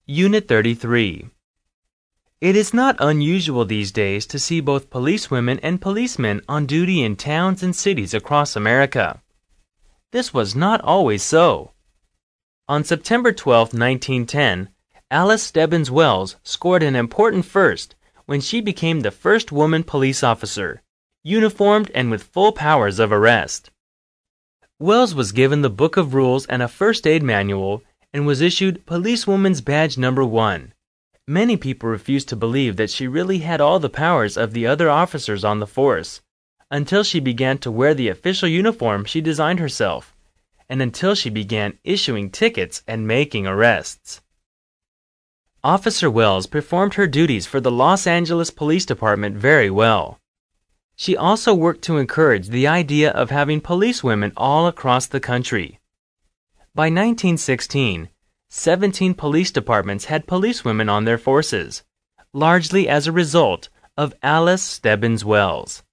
Unit 33. It is not unusual these days to see both policewomen and policemen on duty in towns and cities across America. This was not always so. On September 12, 1910, Alice Stebbins Wells scored an important first when she became the first woman police officer, uniformed and with full powers of arrest. Wells was given the Book of Rules and a first aid manual and was issued Policewoman's Badge No. 1. Many people refused to believe that she really had all the powers of the other officers on the force, until she began to wear the official uniform she designed herself, and until she began issuing tickets and making arrests. Officer Wells performed her duties for the Los Angeles Police Department very well. She also worked to encourage the idea of having policewomen all across the country. By 1916, 17 police departments had policewomen on their forces, largely as a result of Alice Stebbins Wells.